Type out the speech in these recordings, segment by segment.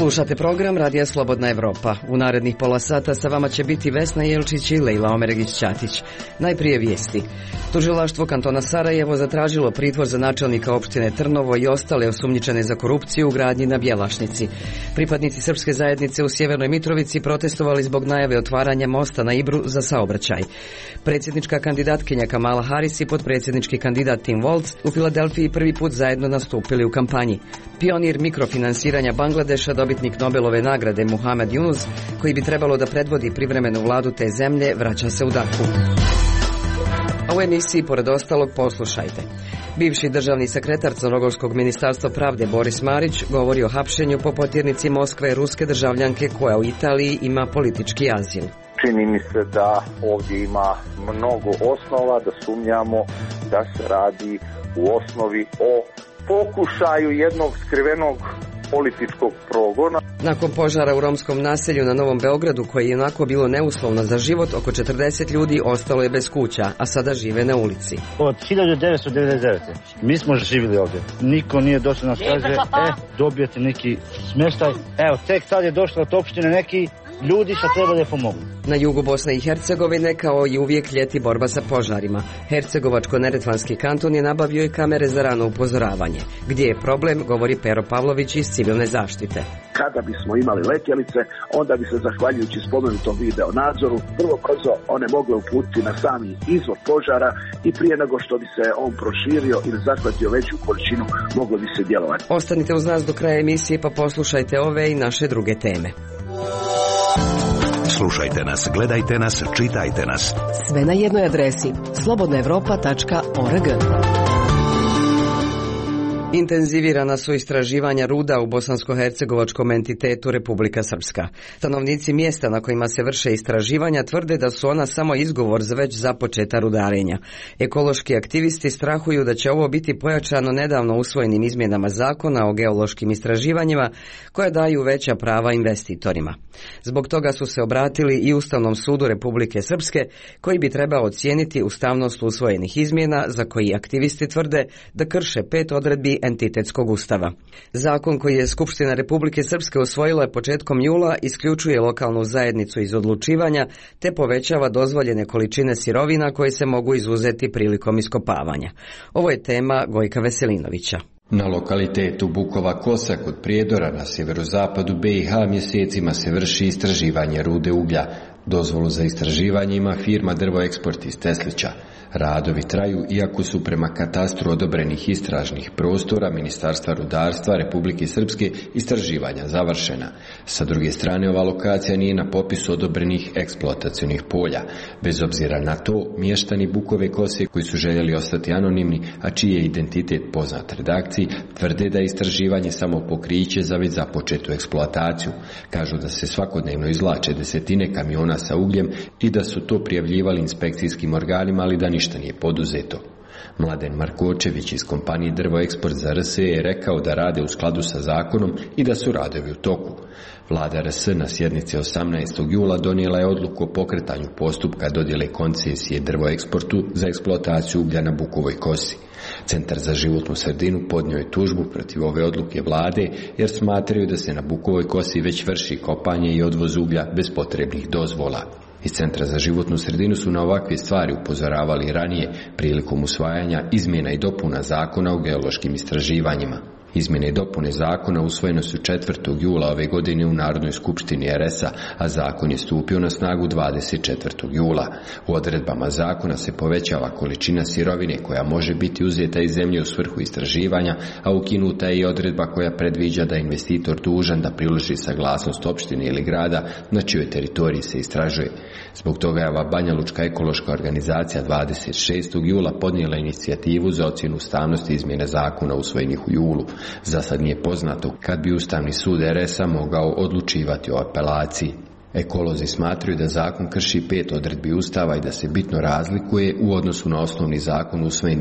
Slušate program Radija Slobodna Evropa. U narednih pola sata sa vama će biti Vesna Jelčić i Lejla Omeregić-Ćatić. Najprije vijesti. Tužilaštvo kantona Sarajevo zatražilo pritvor za načelnika opštine Trnovo i ostale osumnjičene za korupciju u gradnji na Bjelašnici. Pripadnici srpske zajednice u Sjevernoj Mitrovici protestovali zbog najave otvaranja mosta na Ibru za saobraćaj. Predsjednička kandidatkinja Kamala Harris i potpredsjednički kandidat Tim Walz u Filadelfiji prvi put zajedno nastupili u kampanji. Pionir mikrofinansiranja Bangladeša, dobitnik Nobelove nagrade Muhammad Yunus, koji bi trebalo da predvodi privremenu vladu te zemlje, vraća se u Daku. A u emisiji, pored ostalog, poslušajte. Bivši državni sekretar Crnogorskog ministarstva pravde Boris Marić govori o hapšenju po potjernici Moskve ruske državljanke koja u Italiji ima politički azil. Čini mi se da ovdje ima mnogo osnova da sumnjamo da se radi u osnovi o pokušaju jednog skrivenog političkog progona. Nakon požara u romskom naselju na Novom Beogradu, koje je onako bilo neuslovno za život, oko 40 ljudi ostalo je bez kuća, a sada žive na ulici. Od 1999. mi smo živjeli ovdje. Niko nije došao nas kaže, dobijete neki smještaj. Evo, tek sad je došlo od opštine neki ljudi što treba da pomognu. Na jugu Bosne i Hercegovine, kao i uvijek, ljeti borba sa požarima. Hercegovačko-neretvanski kanton je nabavio i kamere za rano upozoravanje. Gdje je problem, govori Pero Pavlović iz civilne zaštite. Kada bismo imali letjelice, onda bi se, zahvaljujući spomenutom video nadzoru, vrlo brzo one mogle uputiti na sami izvor požara i prije nego što bi se on proširio ili zahvatio veću količinu, moglo bi se djelovati. Ostanite uz nas do kraja emisije pa poslušajte ove i naše druge teme. Slušajte nas, gledajte nas, čitajte nas. Sve na jednoj adresi slobodnaevropa.org. Intenzivirana su istraživanja ruda u bosansko-hercegovačkom entitetu Republika Srpska. Stanovnici mjesta na kojima se vrše istraživanja tvrde da su ona samo izgovor za već započeta rudarenja. Ekološki aktivisti strahuju da će ovo biti pojačano nedavno usvojenim izmjenama zakona o geološkim istraživanjima koja daju veća prava investitorima. Zbog toga su se obratili i Ustavnom sudu Republike Srpske, koji bi trebao ocijeniti ustavnost usvojenih izmjena za koji aktivisti tvrde da krše 5 odredbi entitetskog ustava. Zakon koji je Skupština Republike Srpske usvojila početkom jula isključuje lokalnu zajednicu iz odlučivanja te povećava dozvoljene količine sirovina koje se mogu izuzeti prilikom iskopavanja. Ovo je tema Gojka Veselinovića. Na lokalitetu Bukova Kosa kod Prijedora na sjeverozapadu BiH mjesecima se vrši istraživanje rude uglja. Dozvolu za istraživanje ima firma Drvoeksport iz Teslića. Radovi traju iako su prema katastru odobrenih istražnih prostora Ministarstva rudarstva Republike Srpske istraživanja završena. Sa druge strane, ova lokacija nije na popisu odobrenih eksploatacionih polja. Bez obzira na to, mještani Bukove Kose koji su željeli ostati anonimni, a čiji je identitet poznat redakciji, tvrde da je istraživanje samo pokriće za već započetu eksploataciju. Kažu da se svakodnevno izvlače desetine kamiona sa ugljem i da su to prijavljivali inspekcijskim organima, ali da ništa nije poduzeto. Mladen Markočević iz kompanije Drvoeksport za RS je rekao da rade u skladu sa zakonom i da su radovi u toku. Vlada RS na sjednici 18. jula donijela je odluku o pokretanju postupka dodjele koncesije Drvoeksportu za eksploataciju uglja na Bukovoj Kosi. Centar za životnu sredinu podnio je tužbu protiv ove odluke vlade jer smatraju da se na Bukovoj Kosi već vrši kopanje i odvoz uglja bez potrebnih dozvola. Iz Centra za životnu sredinu su na ovakve stvari upozoravali ranije prilikom usvajanja izmjena i dopuna zakona o geološkim istraživanjima. Izmjene i dopune zakona usvojene su 4. jula ove godine u Narodnoj skupštini RS-a, a zakon je stupio na snagu 24. jula. U odredbama zakona se povećava količina sirovine koja može biti uzeta iz zemlje u svrhu istraživanja, a ukinuta je i odredba koja predviđa da je investitor dužan da priloži saglasnost opštine ili grada na čijoj teritoriji se istražuje. Zbog toga je ova Banjalučka ekološka organizacija 26. jula podnijela inicijativu za ocjenu ustavnosti izmjene zakona usvojenih u julu. Za sad nije poznato kad bi Ustavni sud RS-a mogao odlučivati o apelaciji. Ekolozi smatraju da zakon krši 5 odredbi Ustava i da se bitno razlikuje u odnosu na osnovni zakon usvojen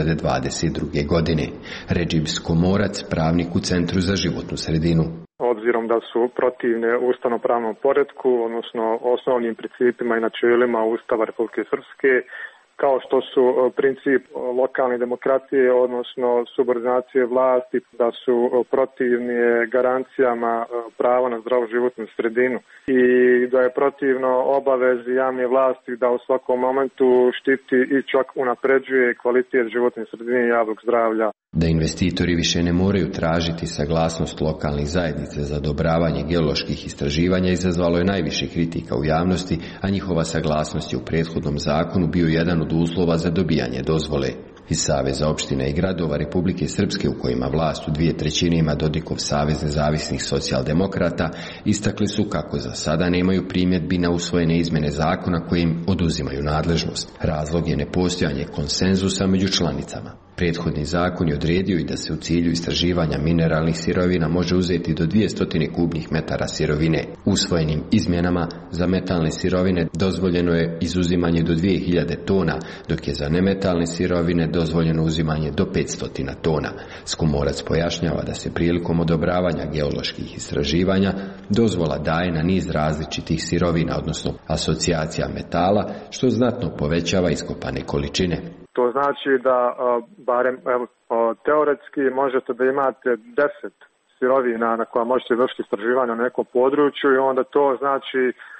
2022. godine. Redžib Skomorac, pravnik u Centru za životnu sredinu. Obzirom da su protivne ustavno-pravnom poretku, odnosno osnovnim principima i načelima Ustava Republike Srpske, kao što su princip lokalne demokracije, odnosno subordinacije vlasti, da su protivni garancijama prava na zdravu životnu sredinu i da je protivno obavezi javne vlasti da u svakom momentu štiti i čak unapređuje kvalitet životne sredine i javnog zdravlja. Da investitori više ne moraju tražiti saglasnost lokalnih zajednica za odobravanje geoloških istraživanja izazvalo je najviše kritika u javnosti, a njihova saglasnost je u prethodnom zakonu bio jedan od uslova za dobijanje dozvole. Iz Saveza opština i gradova Republike Srpske, u kojima vlast u 2/3 ima Dodikov Savez nezavisnih socijaldemokrata, istakli su kako za sada nemaju primjedbi na usvojene izmene zakona koje im oduzimaju nadležnost. Razlog je nepostojanje konsenzusa među članicama. Prethodni zakon je odredio i da se u cilju istraživanja mineralnih sirovina može uzeti do 200 kubnih metara sirovine. Usvojenim izmjenama za metalne sirovine dozvoljeno je izuzimanje do 2000 tona, dok je za nemetalne sirovine dozvoljeno uzimanje do 500 tona. Skumorac pojašnjava da se prilikom odobravanja geoloških istraživanja dozvola daje na niz različitih sirovina, odnosno asocijacija metala, što znatno povećava iskopane količine. To znači da barem teoretski možete da imate 10 sirovina na koja možete vršiti istraživanje na nekom području i onda to znači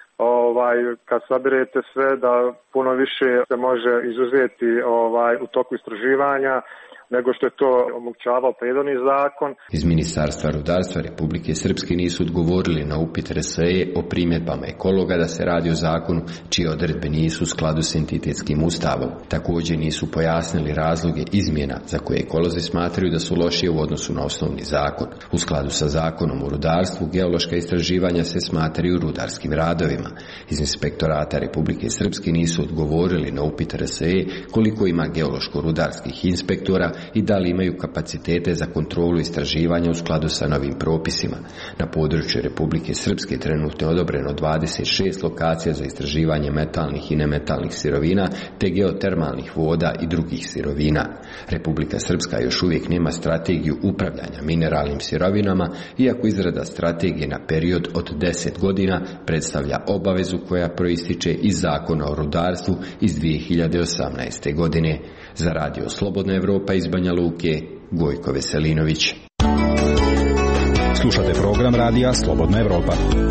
kad sabirete sve da puno više se može izuzeti u toku istraživanja nego što je to omogućavao prethodni zakon. Iz Ministarstva rudarstva Republike Srpske nisu odgovorili na upit RSE o primjedbama ekologa da se radi o zakonu čije odredbe nisu u skladu s entitetskim ustavom. Također nisu pojasnili razloge izmjena za koje ekolozi smatraju da su lošije u odnosu na osnovni zakon. U skladu sa zakonom o rudarstvu, geološka istraživanja se smatraju rudarskim radovima. Iz Inspektorata Republike Srpske nisu odgovorili na upit RSE koliko ima geološko-rudarskih inspektora i da li imaju kapacitete za kontrolu istraživanja u skladu sa novim propisima. Na području Republike Srpske trenutno je odobreno 26 lokacija za istraživanje metalnih i nemetalnih sirovina te geotermalnih voda i drugih sirovina. Republika Srpska još uvijek nema strategiju upravljanja mineralnim sirovinama, iako izrada strategije na period od 10 godina predstavlja obavezu koja proističe iz Zakona o rudarstvu iz 2018. godine. Za Radio Slobodna Evropa iz Banja Luke, Gojko Veselinović. Slušate program Radija Slobodna Evropa.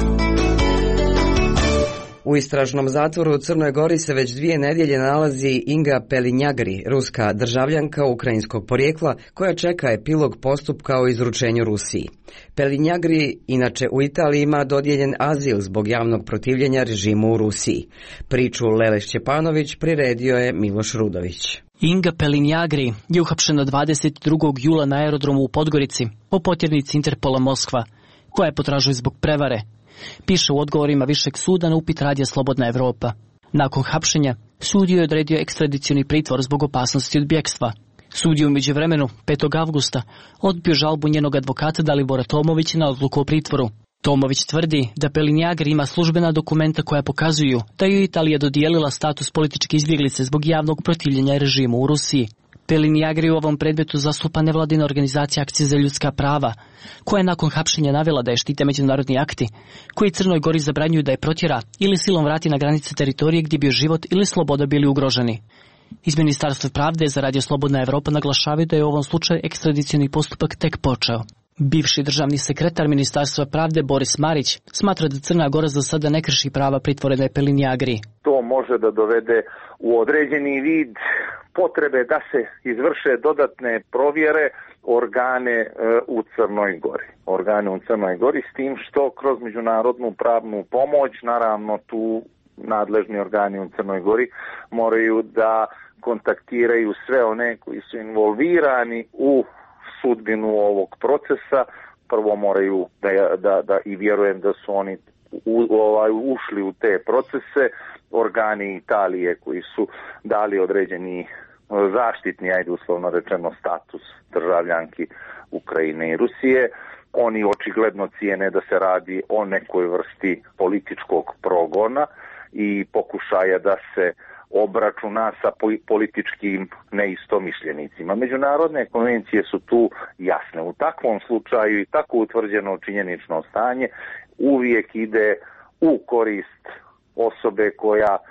U istražnom zatvoru u Crnoj Gori se već 2 nedjelje nalazi Inga Pelinjagri, ruska državljanka ukrajinskog porijekla, koja čeka epilog postupka o izručenju Rusiji. Pelinjagri inače u Italiji ima dodijeljen azil zbog javnog protivljenja režimu u Rusiji. Priču Lele Šćepanović priredio je Miloš Rudović. Inga Pelinjagri je uhapšena 22. jula na aerodromu u Podgorici po potjernici Interpola Moskva, koja je potražuje zbog prevare. Piše u odgovorima Višeg suda na upit Radija Slobodna Evropa. Nakon hapšenja, sud je odredio ekstradicioni pritvor zbog opasnosti od bjekstva. Sud je u međuvremenu 5. avgusta odbio žalbu njenog advokata Dalibora Tomovića na odluku o pritvoru. Tomović tvrdi da Pelinjagri ima službena dokumenta koja pokazuju da ju Italija dodijelila status političke izbjeglice zbog javnog protivljenja režimu u Rusiji. Pelinjagri u ovom predmetu zastupa nevladina organizacija Akcije za ljudska prava, koja je nakon hapšenja navela da je štite međunarodni akti, koji Crnoj Gori zabranjuju da je protjera ili silom vrati na granice teritorije gdje bi život ili sloboda bili ugroženi. Iz Ministarstva pravde za Radio Slobodna Evropa naglašavaju da je u ovom slučaju ekstradicioni postupak tek počeo. Bivši državni sekretar Ministarstva pravde Boris Marić smatra da Crna Gora za sada ne krši prava pritvorene Pelinjagri. To može da dovede u određeni vid potrebe da se izvrše dodatne provjere organe u Crnoj Gori. Organe u Crnoj Gori s tim što kroz međunarodnu pravnu pomoć, naravno tu nadležni organi u Crnoj Gori moraju da kontaktiraju sve one koji su involvirani u sudbinu ovog procesa. Prvo moraju da i vjerujem da su oni ušli u te procese, organi Italije koji su dali određeni zaštitni, ajde uslovno rečeno, status državljanki Ukrajine i Rusije. Oni očigledno cijene da se radi o nekoj vrsti političkog progona i pokušaja da se obračuna sa političkim neistomišljenicima. Međunarodne konvencije su tu jasne. U takvom slučaju i tako utvrđeno činjenično stanje uvijek ide u korist osobe koja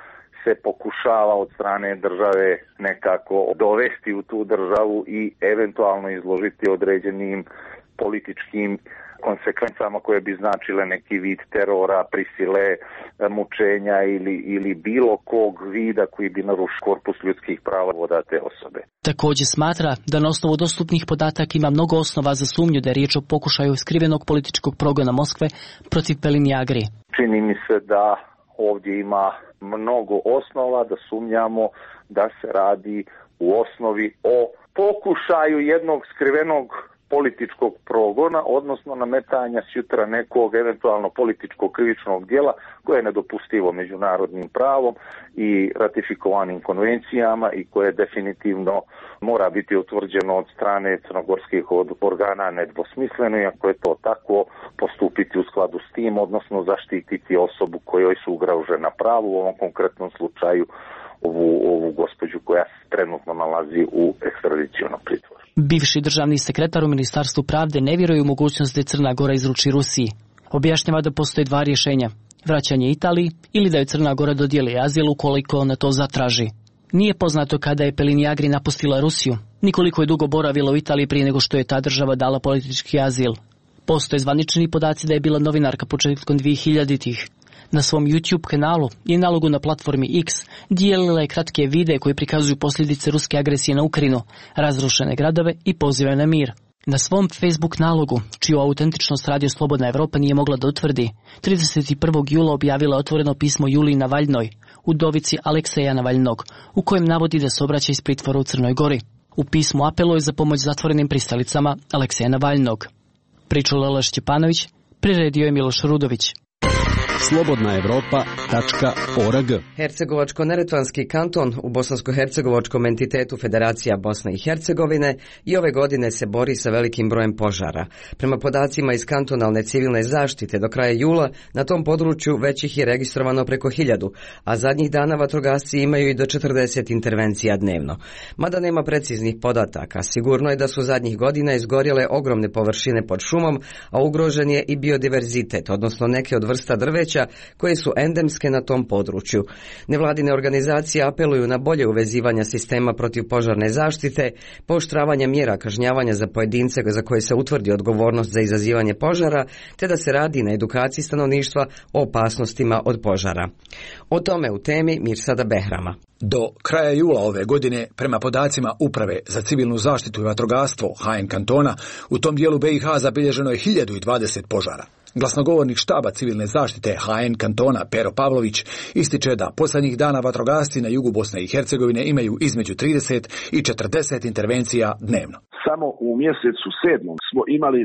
se pokušava od strane države nekako dovesti u tu državu i eventualno izložiti određenim političkim konsekvencama koje bi značile neki vid terora, prisile, mučenja ili bilo kog vida koji bi narušio korpus ljudskih prava te osobe. Također smatra da na osnovu dostupnih podataka ima mnogo osnova za sumnju da je riječ o pokušaju skrivenog političkog progona Moskve protiv Pelinjagri. Čini mi se da ovdje ima mnogo osnova da sumnjamo da se radi u osnovi o pokušaju jednog skrivenog političkog progona, odnosno nametanja sutra nekog eventualno političkog krivičnog djela koje je nedopustivo međunarodnim pravom i ratifikovanim konvencijama i koje definitivno mora biti utvrđeno od strane crnogorskih organa nedvosmisleno, i ako je to tako, postupiti u skladu s tim, odnosno zaštititi osobu kojoj su ugrožena prava, u ovom konkretnom slučaju ovu gospođu koja se trenutno nalazi u ekstradicionom pritvoru. Bivši državni sekretar u Ministarstvu pravde ne vjeruje u mogućnost da Crna Gora izruči Rusiji. Objašnjava da postoje dva rješenja: vraćanje Italiji ili da joj Crna Gora dodijeli azil ukoliko ona to zatraži. Nije poznato kada je Pelinjagri napustila Rusiju, ni koliko je dugo boravila u Italiji prije nego što je ta država dala politički azil. Postoje zvanični podaci da je bila novinarka početkom 2000-ih. Na svom YouTube kanalu i nalogu na platformi X dijelila je kratke videe koje prikazuju posljedice ruske agresije na Ukrajinu, razrušene gradove i pozive na mir. Na svom Facebook nalogu, čiju autentičnost Radio Slobodna Evropa nije mogla da utvrdi, 31. jula objavila otvoreno pismo Juliji Navaljnoj, udovici Alekseja Navaljnog, u kojem navodi da se obraća iz pritvora u Crnoj Gori. U pismu apeluje za pomoć zatvorenim pristalicama Alekseja Navaljnog. Priču Lela Šćepanović, priredio je Miloš Rudović. slobodnaevropa.org. Hercegovačko-neretvanski kanton u bosansko-hercegovačkom entitetu Federacija Bosne i Hercegovine i ove godine se bori sa velikim brojem požara. Prema podacima iz kantonalne civilne zaštite, do kraja jula na tom području već ih je registrovano preko 1000, a zadnjih dana vatrogasci imaju i do 40 intervencija dnevno. Mada nema preciznih podataka, sigurno je da su zadnjih godina izgorjele ogromne površine pod šumom, a ugrožen je i biodiverzitet, odnosno neke od vrsta drveća koje su endemske na tom području. Nevladine organizacije apeluju na bolje uvezivanja sistema protiv požarne zaštite, pooštravanje mjera kažnjavanja za pojedince za koje se utvrdi odgovornost za izazivanje požara, te da se radi na edukaciji stanovništva o opasnostima od požara. O tome u temi Mirsada Behrama. Do kraja jula ove godine, prema podacima Uprave za civilnu zaštitu i vatrogastvo HN kantona, u tom dijelu BiH zabilježeno je 1020 požara. Glasnogovornik štaba civilne zaštite HN kantona Pero Pavlović ističe da posljednjih dana vatrogasci na jugu Bosne i Hercegovine imaju između 30 i 40 intervencija dnevno. Samo u mjesecu 7. smo imali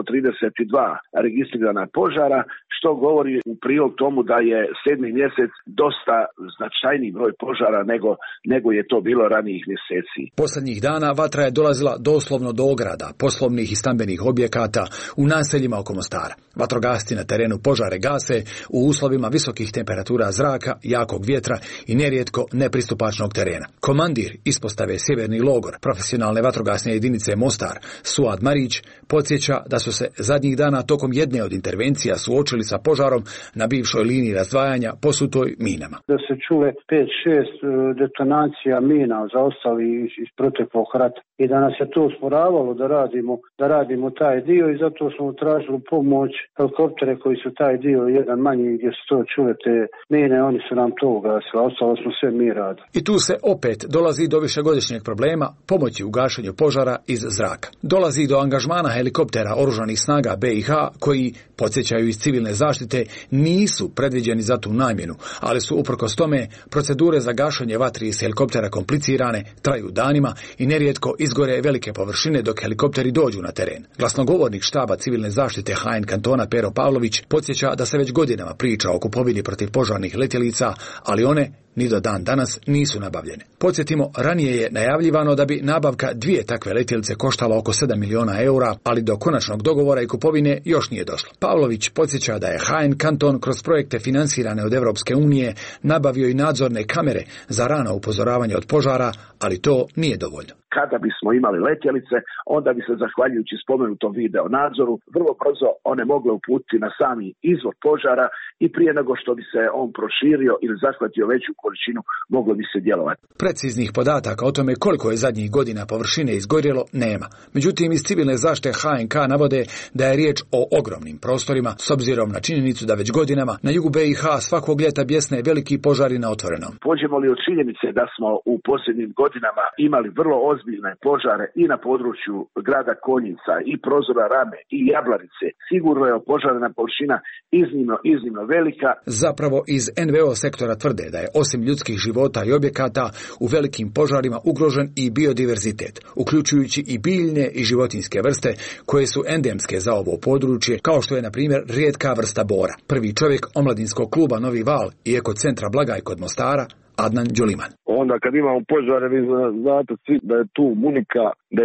332 registrirana požara, što govori u prilog tomu da je 7. mjesec dosta značajniji broj požara nego je to bilo ranijih mjeseci. Posljednjih dana vatra je dolazila doslovno do ograda, poslovnih i stambenih objekata u naseljima oko Mostara. Vatrogasci na terenu požare gase u uslovima visokih temperatura zraka, jakog vjetra i nerijetko nepristupačnog terena. Komandir ispostave Sjeverni logor profesionalne vatrogasne jedinice Mostar, Suad Marić, podsjeća da su se zadnjih dana tokom jedne od intervencija suočili sa požarom na bivšoj liniji razdvajanja posutoj minama. Da se čule 5-6 detonacija mina zaostali iz proteklog rata i da nas je to usporavalo da radimo taj dio, i zato smo tražili pomoć helikoptere koji su taj dio jedan manji gdje su to čule te mine, oni su nam to ugasili, ostalo smo sve mi radili. I tu se opet dolazi do višegodišnjeg problema pomoći u gašenju požara iz zraka. Dolazi do angažmana helikoptera oružanih snaga BiH koji, podsjećaju iz civilne zaštite, nisu predviđeni za tu namjenu, ali su uprkos tome procedure za gašenje vatri iz helikoptera komplicirane, traju danima i nerijetko izgore velike površine dok helikopteri dođu na teren. Glasnogovornik štaba civilne zaštite HN kantona Pero Pavlović podsjeća da se već godinama priča o kupovini protiv požarnih letjelica, ali one ni do dan danas nisu nabavljene. Podsjetimo, ranije je najavljivano da bi nabavka 2 takve letjelice koštala oko 7 miliona eura, ali do konačnog dogovora i kupovine još nije došlo. Pavlović podsjeća da je HN kanton kroz projekte financirane od Europske unije nabavio i nadzorne kamere za rano upozoravanje od požara, ali to nije dovoljno. kada bismo imali letjelice, onda bi se zahvaljujući spomenutom video nadzoru vrlo brzo one mogle uputiti na sami izvor požara i prije nego što bi se on proširio ili zahvatio veću količinu, moglo bi se djelovati. Preciznih podataka o tome koliko je zadnjih godina površine izgorjelo nema. Međutim, iz civilne zaštite HNK navode da je riječ o ogromnim prostorima, s obzirom na činjenicu da već godinama na jugu BiH svakog ljeta bjesne veliki požari na otvorenom. Pođemo li od činjenice da smo u posljednjim godinama imali vrlo ozbiljne požare i na području grada Konjica i Prozora Rame i Jablarice, sigurno je opožarena površina iznimno velika. Zapravo iz NVO sektora tvrde da je osim ljudskih života i objekata u velikim požarima ugrožen i biodiverzitet, uključujući i biljne i životinjske vrste koje su endemske za ovo područje, kao što je na primjer rijetka vrsta bora. Prvi čovjek omladinskog kluba Novi Val i ekocentra Blagaj kod Mostara, Adnan Đuliman. Onda kad imamo požare, vi znate svi da je tu bunika,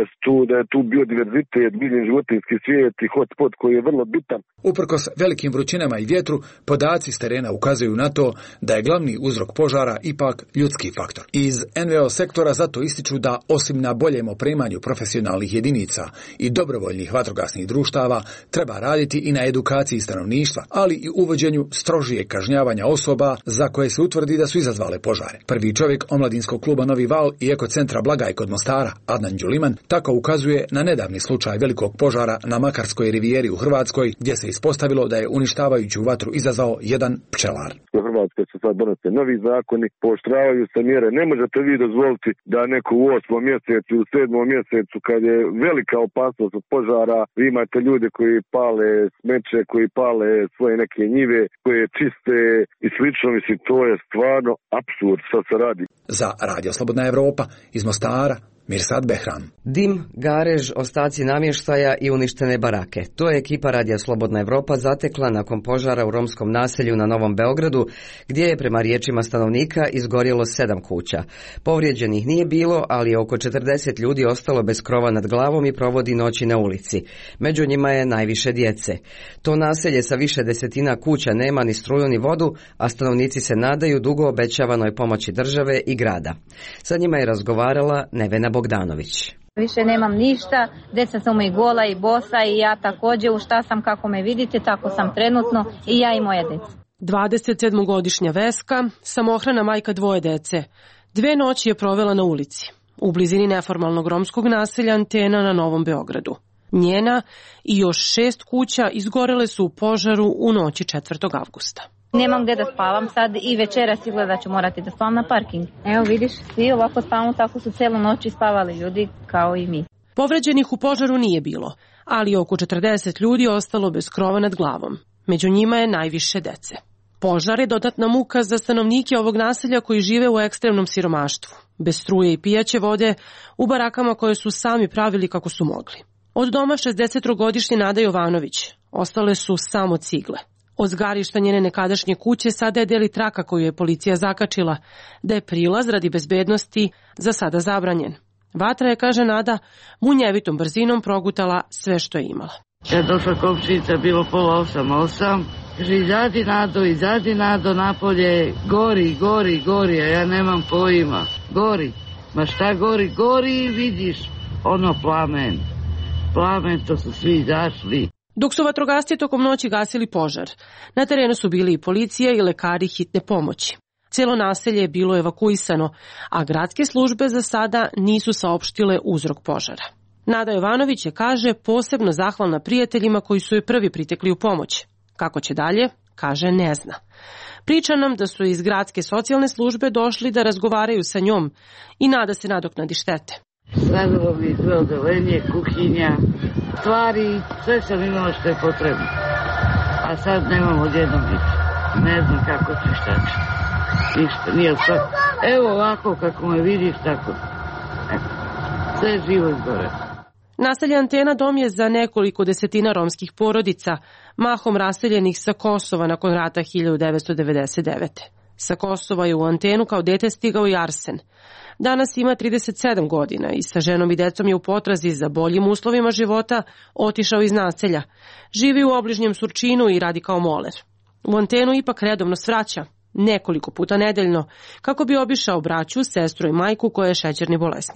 da je tu biodiverzitet, biljni životinjski svijet i hotspot koji je vrlo bitan. Uprkos velikim vrućinama i vjetru, podaci s terena ukazuju na to da je glavni uzrok požara ipak ljudski faktor. Iz NVO sektora zato ističu da osim na boljem opremanju profesionalnih jedinica i dobrovoljnih vatrogasnih društava, treba raditi i na edukaciji stanovništva, ali i uvođenju strožijeg kažnjavanja osoba za koje se utvrdi da su izazvale požare. Prvi čovjek omladinskog kluba Novi Val i ekocentra Blagaj kod Mostara, Adnan Đuliman, tako ukazuje na nedavni slučaj velikog požara na Makarskoj rivijeri u Hrvatskoj, gdje se ispostavilo da je uništavajuću vatru izazvao jedan pčelar. U Hrvatskoj se sad donose novi zakoni, pooštravaju se mjere. Ne možete vi dozvoliti da neko u 8. mjesecu ili 7. mjesecu, kad je velika opasnost od požara, vi imate ljude koji pale smeće, koji pale svoje neke njive, koje čiste i slično. Mislim, to je stvarno apsurd što se radi. Za Radio Slobodna Evropa iz Mostara, Mirsad Behram. Dim, garež, ostaci namještaja i uništene barake. To je ekipa Radija Slobodna Evropa zatekla nakon požara u romskom naselju na Novom Beogradu, gdje je prema riječima stanovnika izgorjelo 7 kuća. Povrijeđenih nije bilo, ali je oko 40 ljudi ostalo bez krova nad glavom i provodi noći na ulici. Među njima je najviše djece. To naselje sa više desetina kuća nema ni struju ni vodu, a stanovnici se nadaju dugo obećavanoj pomoći države i grada. Sa njima je razgovarala Nevena Bogdanović. Više nemam ništa, djeca su mi gola i bosa i ja također, u šta sam kako me vidite, tako sam trenutno i ja i moja djeca. 27-godišnja Veska, samohrana majka 2 djece, 2 noći je provela na ulici, u blizini neformalnog romskog naselja Antena na Novom Beogradu. Njena i još 6 kuća izgorele su u požaru u noći 4. avgusta. Nemam gdje da spavam sad i večeras izgleda ću morati da spavam na parking. Evo vidiš, svi ovako spavamo, tako su cijelu noć spavali ljudi kao i mi. Povređenih u požaru nije bilo, ali oko 40 ljudi ostalo bez krova nad glavom. Među njima je najviše dece. Požar je dodatna muka za stanovnike ovog naselja koji žive u ekstremnom siromaštvu, bez struje i pijaće vode, u barakama koje su sami pravili kako su mogli. Od doma 63-godišnje Nada Jovanović ostale su samo cigle. Od zgarišta njene nekadašnje kuće sada je deli traka koju je policija zakačila, da je prilaz radi bezbednosti za sada zabranjen. Vatra je, kaže Nada, munjevitom brzinom progutala sve što je imala. Kad došla komšinica, bilo 7:30, kaže izađi Nado napolje, gori, a ja nemam pojma, gori. Ma šta gori i vidiš, ono plamen, to su svi izašli. Dok su vatrogasci tokom noći gasili požar, na terenu su bili i policija i lekari hitne pomoći. Cijelo naselje je bilo evakuisano, a gradske službe za sada nisu saopštile uzrok požara. Nada Jovanović je, kaže, posebno zahvalna prijateljima koji su joj prvi pritekli u pomoć. Kako će dalje, kaže, ne zna. Priča nam da su iz gradske socijalne službe došli da razgovaraju sa njom i nada se nadoknadi štete. Stavilo mi sve odelenje, kuhinja, stvari, sve sam imala što je potrebno. A sad nemam odjednom ništa. Ne znam kako ću, šta ću. Ništa, nije sve. Evo ovako kako me vidiš, tako. Sve živo izgore. Naselje Antena dom je za nekoliko desetina romskih porodica, mahom raseljenih sa Kosova nakon rata 1999. Sa Kosova je u Antenu kao dete stigao i Arsen. Danas ima 37 godina i sa ženom i decom je u potrazi za boljim uslovima života otišao iz naselja. Živi u obližnjem Surčinu i radi kao moler. U Antenu ipak redovno svraća, nekoliko puta nedeljno, kako bi obišao braću, sestru i majku koja je šećerni bolesnik.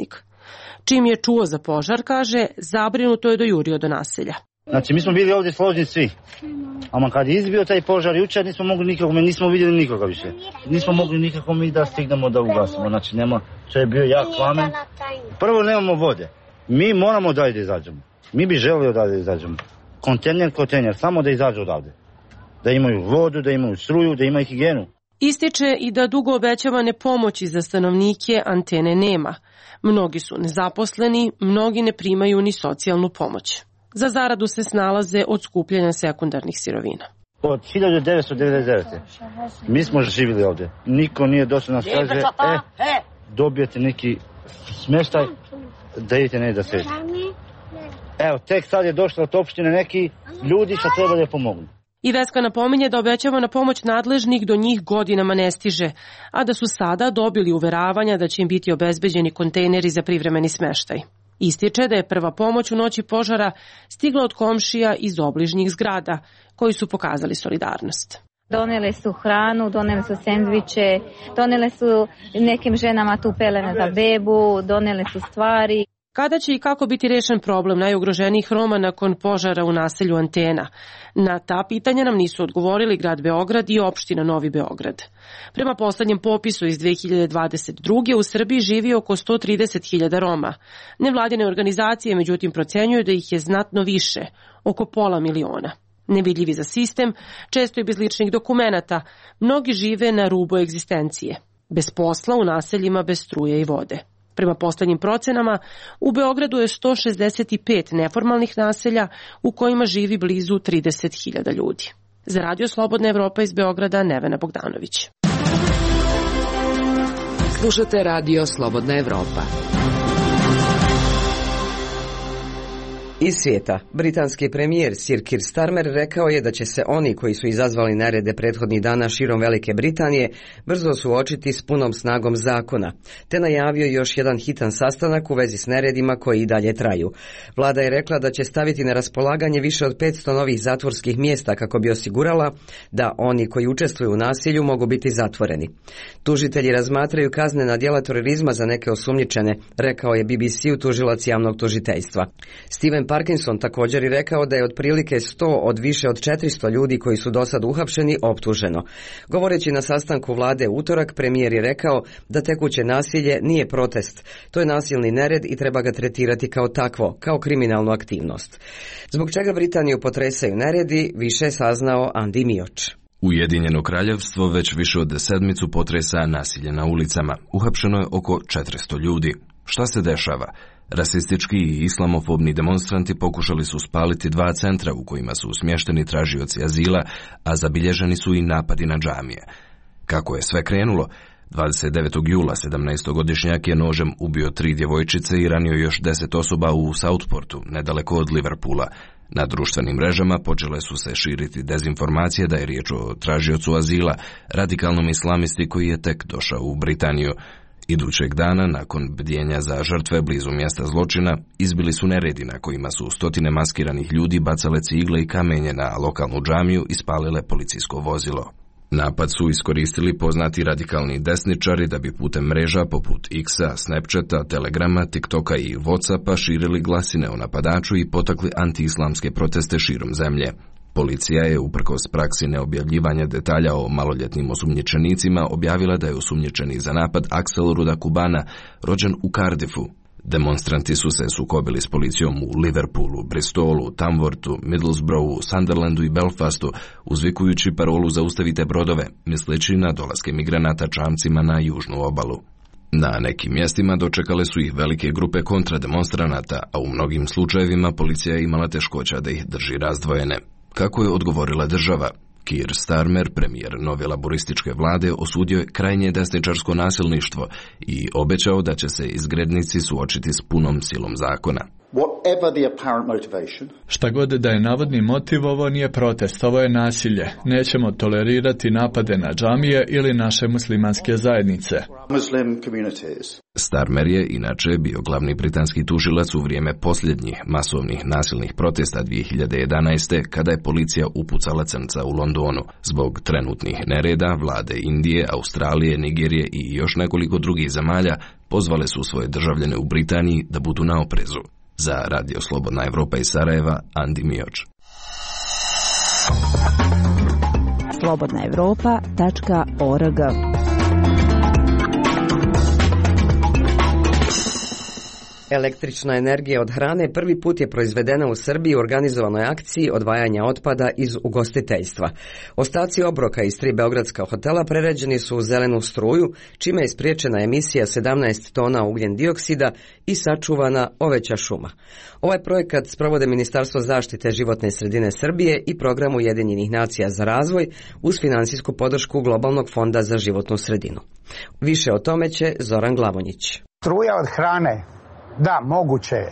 Čim je čuo za požar, kaže, zabrinuto je dojurio do naselja. Znači, mi smo bili ovdje složni svi. A kad je izbio taj požar jučer, nismo vidjeli nikoga više. Nismo mogli nikako mi da stignemo da ugasimo. Znači, to je bio jak plamen. Prvo nemamo vode. Mi moramo dalje da izađemo. Mi bi želeli dalje da izađemo. Kontejner, samo da izađu odavde. Da imaju vodu, da imaju struju, da imaju higijenu. Ističe i da dugo obećavane pomoći za stanovnike Antene nema. Mnogi su nezaposleni, mnogi ne primaju ni socijalnu pomoć. Za zaradu se snalaze od skupljanja sekundarnih sirovina. Od 1999. mi smo živjeli ovdje. Niko nije došao nas kaže, dobijete neki smještaj, da idete ne da sedite. Evo, tek sad je došlo od opštine neki ljudi što treba da pomognu. I Veska napominje da obećavana pomoć nadležnih do njih godinama ne stiže, a da su sada dobili uveravanja da će im biti obezbeđeni kontejneri za privremeni smeštaj. Ističe da je prva pomoć u noći požara stigla od komšija iz obližnjih zgrada, koji su pokazali solidarnost. Donele su hranu, donele su sendviče, donele su nekim ženama tu pelene za bebu, donele su stvari. Kada će i kako biti rešen problem najugroženijih Roma nakon požara u naselju Antena? Na ta pitanja nam nisu odgovorili grad Beograd i opština Novi Beograd. Prema poslednjem popisu iz 2022. u Srbiji živi oko 130.000 Roma. Nevladine organizacije međutim procenjuju da ih je znatno više, oko 500.000. Nevidljivi za sistem, često i bez ličnih dokumenata, mnogi žive na rubu egzistencije, bez posla u naseljima bez struje i vode. Prema poslednjim procenama, u Beogradu je 165 neformalnih naselja u kojima živi blizu 30.000 ljudi. Za Radio Slobodna Evropa iz Beograda, Nevena Bogdanović. Slušate Radio Slobodna Evropa. Iz svijeta, britanski premijer Sir Keir Starmer rekao je da će se oni koji su izazvali nerede prethodnih dana širom Velike Britanije brzo suočiti s punom snagom zakona, te najavio još jedan hitan sastanak u vezi s neredima koji i dalje traju. Vlada je rekla da će staviti na raspolaganje više od 500 novih zatvorskih mjesta kako bi osigurala da oni koji učestvuju u nasilju mogu biti zatvoreni. Tužitelji razmatraju kaznena djela terorizma za neke osumnjičene, rekao je BBC-u tužilac javnog tužiteljstva. Stephen Parkinson također je rekao da je otprilike 100 od više od 400 ljudi koji su do sad uhapšeni optuženo. Govoreći na sastanku vlade utorak, premijer je rekao da tekuće nasilje nije protest. To je nasilni nered i treba ga tretirati kao takvo, kao kriminalnu aktivnost. Zbog čega Britaniju potresaju neredi, više saznao Andi Mioč. Ujedinjeno kraljevstvo već više od sedmicu potresa nasilje na ulicama. Uhapšeno je oko 400 ljudi. Šta se dešava? Rasistički i islamofobni demonstranti pokušali su spaliti 2 centra u kojima su smješteni tražioci azila, a zabilježeni su i napadi na džamije. Kako je sve krenulo? 29. jula 17-godišnjak je nožem ubio 3 djevojčice i ranio još 10 osoba u Southportu, nedaleko od Liverpoola. Na društvenim mrežama počele su se širiti dezinformacije da je riječ o tražiocu azila, radikalnom islamisti koji je tek došao u Britaniju. Idućeg dana, nakon bdjenja za žrtve blizu mjesta zločina, izbili su neredi na kojima su stotine maskiranih ljudi bacale cigle i kamenje na lokalnu džamiju i spalile policijsko vozilo. Napad su iskoristili poznati radikalni desničari da bi putem mreža poput X-a, Snapchata, Telegrama, TikToka i Whatsappa širili glasine o napadaču i potakli antiislamske proteste širom zemlje. Policija je, uprkos praksi neobjavljivanja detalja o maloljetnim osumnjičenicima, objavila da je osumnjičeni za napad Axel Rudakubana, rođen u Cardiffu. Demonstranti su se sukobili s policijom u Liverpoolu, Bristolu, Tamworthu, Middlesbroughu, Sunderlandu i Belfastu, uzvikujući parolu zaustavite brodove, misleći na dolaske migranata čamcima na južnu obalu. Na nekim mjestima dočekale su ih velike grupe kontrademonstranata, a u mnogim slučajevima policija je imala teškoća da ih drži razdvojene. Kako je odgovorila država? Keir Starmer, premijer nove laborističke vlade, osudio je krajnje desničarsko nasilništvo i obećao da će se izgrednici suočiti s punom silom zakona. Šta god da je navodni motiv, ovo nije protest, ovo je nasilje. Nećemo tolerirati napade na džamije ili naše muslimanske zajednice. Starmer je inače bio glavni britanski tužilac u vrijeme posljednjih masovnih nasilnih protesta 2011. kada je policija upucala crnca u Londonu. Zbog trenutnih nereda, vlade Indije, Australije, Nigerije i još nekoliko drugih zemalja pozvale su svoje državljane u Britaniji da budu na oprezu. Za Radio Slobodna Evropa iz Sarajeva, Andi Mioč. slobodnaevropa.org. Električna energija od hrane prvi put je proizvedena u Srbiji u organizovanoj akciji odvajanja otpada iz ugostiteljstva. Ostaci obroka iz 3 beogradska hotela prerađeni su u zelenu struju, čime je spriječena emisija 17 tona ugljen dioksida i sačuvana oveća šuma. Ovaj projekat sprovode Ministarstvo zaštite životne sredine Srbije i Program Ujedinjenih nacija za razvoj uz finansijsku podršku Globalnog fonda za životnu sredinu. Više o tome će Zoran Glavonjić. Struja od hrane. Da, moguće je.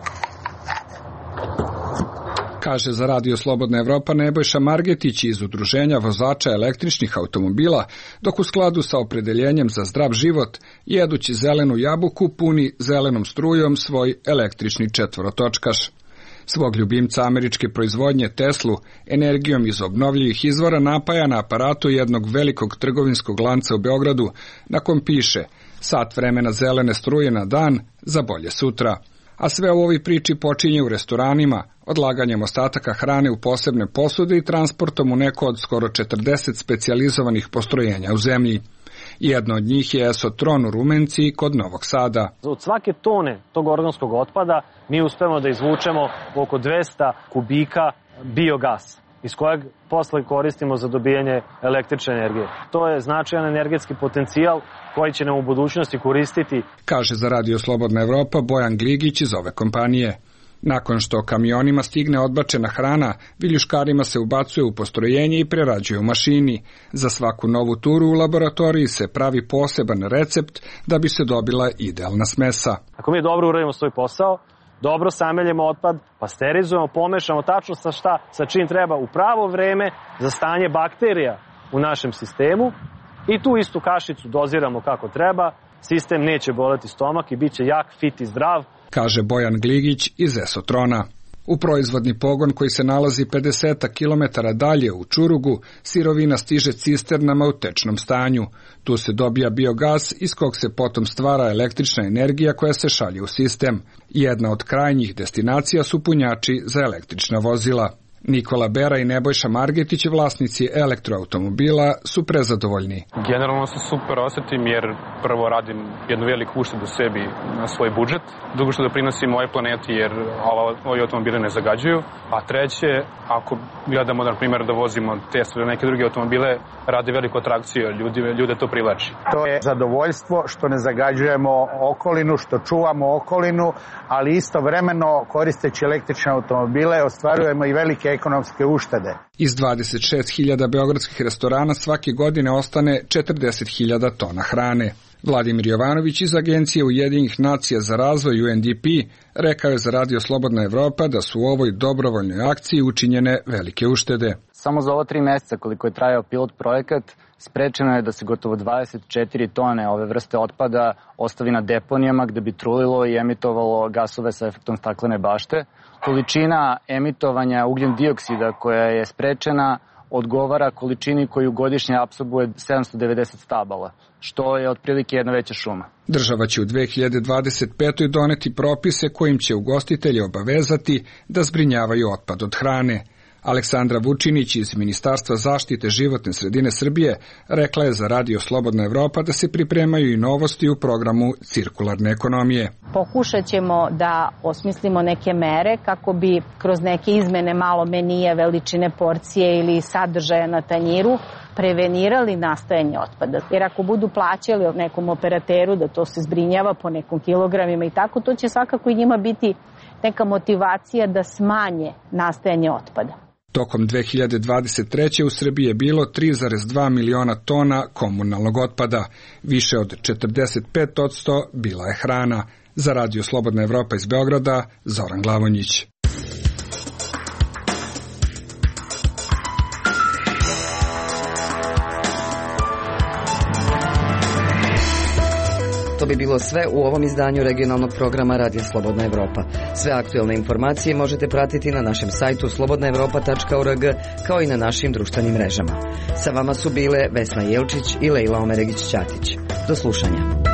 Kaže za Radio Slobodna Evropa Nebojša Margetić iz Udruženja vozača električnih automobila, dok u skladu sa opredeljenjem za zdrav život, jedući zelenu jabuku, puni zelenom strujom svoj električni četvorotočkaš. Svog ljubimca američke proizvodnje Teslu energijom iz obnovljivih izvora napaja na aparatu jednog velikog trgovinskog lanca u Beogradu, na kom piše sat vremena zelene struje na dan za bolje sutra. A sve u ovoj priči počinje u restoranima, odlaganjem ostataka hrane u posebne posude i transportom u neko od skoro 40 specijalizovanih postrojenja u zemlji. Jedno od njih je Esotron u Rumenci kod Novog Sada. Od svake tone tog organskog otpada mi uspemo da izvučemo oko 200 kubika biogasa, iz kojeg posle koristimo za dobijanje električne energije. To je značajan energetski potencijal koji će nam u budućnosti koristiti. Kaže za Radio Slobodna Evropa Bojan Gligić iz ove kompanije. Nakon što kamionima stigne odbačena hrana, viljuškarima se ubacuje u postrojenje i prerađuje u mašini. Za svaku novu turu u laboratoriji se pravi poseban recept da bi se dobila idealna smesa. Ako mi dobro uradimo svoj posao, dobro sameljemo otpad, pasterizujemo, pomešamo tačno sa čim treba u pravo vreme za stanje bakterija u našem sistemu i tu istu kašicu doziramo kako treba, sistem neće boleti stomak i bit će jak, fit i zdrav. Kaže Bojan Gligić iz Esotrona. U proizvodni pogon koji se nalazi 50 km dalje u Čurugu, sirovina stiže cisternama u tečnom stanju. Tu se dobija biogas iz kog se potom stvara električna energija koja se šalje u sistem. Jedna od krajnjih destinacija su punjači za električna vozila. Nikola Bera i Nebojša Margetić, vlasnici elektroautomobila, su prezadovoljni. Generalno se super osjetim jer prvo radim jednu veliku uštedu sebi na svoj budžet, drugo što doprinosim ovoj planeti jer ovi automobile ne zagađuju, a treće, ako gledamo na primjer da vozimo Tesla ili neke druge automobile, radi veliku atrakciju, ljude to privlači. To je zadovoljstvo što ne zagađujemo okolinu, što čuvamo okolinu, ali istovremeno koristeći električne automobile ostvarujemo i velike ekonomske uštede. Iz 26.000 beogradskih restorana svake godine ostane 40.000 tona hrane. Vladimir Jovanović iz Agencije Ujedinjenih nacija za razvoj UNDP rekao je za Radio Slobodna Evropa da su u ovoj dobrovoljnoj akciji učinjene velike uštede. Samo za ovo 3 mjeseca koliko je trajao pilot projekat, sprečeno je da se gotovo 24 tone ove vrste otpada ostavi na deponijama gde bi trulilo i emitovalo gasove sa efektom staklene bašte. Količina emitovanja ugljen dioksida koja je sprečena odgovara količini koju godišnje apsorbuje 790 stabala, što je otprilike jedna veća šuma. Država će u 2025. doneti propise kojim će ugostitelje obavezati da zbrinjavaju otpad od hrane. Aleksandra Vučinić iz Ministarstva zaštite životne sredine Srbije rekla je za Radio Slobodna Evropa da se pripremaju i novosti u programu cirkularne ekonomije. Pokušat ćemo da osmislimo neke mere kako bi kroz neke izmene malo menije, veličine porcije ili sadržaja na tanjiru prevenirali nastajanje otpada. Jer ako budu plaćali nekom operateru da to se zbrinjava po nekom kilogramima i tako, to će svakako i njima biti neka motivacija da smanje nastajanje otpada. Tokom 2023. u Srbiji je bilo 3,2 miliona tona komunalnog otpada. Više od 45% bila je hrana. Za Radio Slobodna Evropa iz Beograda, Zoran Glavonjić. To bi bilo sve u ovom izdanju regionalnog programa Radija Slobodna Evropa. Sve aktuelne informacije možete pratiti na našem sajtu slobodnaevropa.org kao i na našim društvenim mrežama. Sa vama su bile Vesna Jelčić i Lejla Omeregić-Ćatić. Do slušanja.